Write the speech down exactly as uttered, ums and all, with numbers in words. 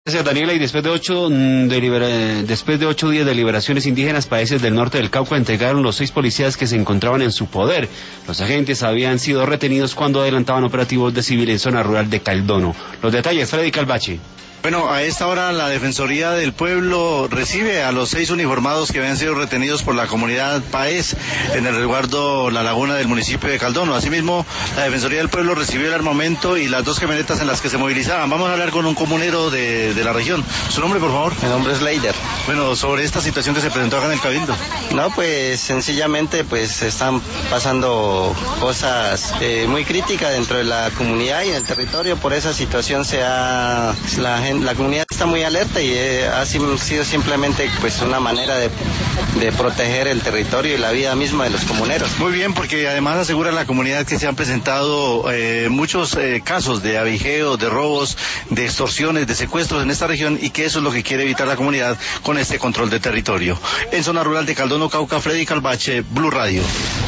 Gracias, Daniela. Y después de ocho mm, delibera... después de ocho días de liberaciones indígenas, países del norte del Cauca entregaron los seis policías que se encontraban en su poder. Los agentes habían sido retenidos cuando adelantaban operativos de civil en zona rural de Caldono. Los detalles, Freddy Calvache. Bueno, a esta hora la Defensoría del Pueblo recibe a los seis uniformados que habían sido retenidos por la comunidad Paez en el resguardo La Laguna del municipio de Caldono. Asimismo, la Defensoría del Pueblo recibió el armamento y las dos camionetas en las que se movilizaban. Vamos a hablar con un comunero de, de la región. ¿Su nombre, por favor? Mi nombre es Leider. Bueno, sobre esta situación que se presentó acá en el Cabildo. No, pues sencillamente pues están pasando cosas eh, muy críticas dentro de la comunidad y en el territorio. Por esa situación se ha... la gente La comunidad está muy alerta y eh, ha sido simplemente pues una manera de, de proteger el territorio y la vida misma de los comuneros. Muy bien, porque además asegura la comunidad que se han presentado eh, muchos eh, casos de abigeos, de robos, de extorsiones, de secuestros en esta región y que eso es lo que quiere evitar la comunidad con este control de territorio. En zona rural de Caldono, Cauca, Freddy Calvache, Blue Radio.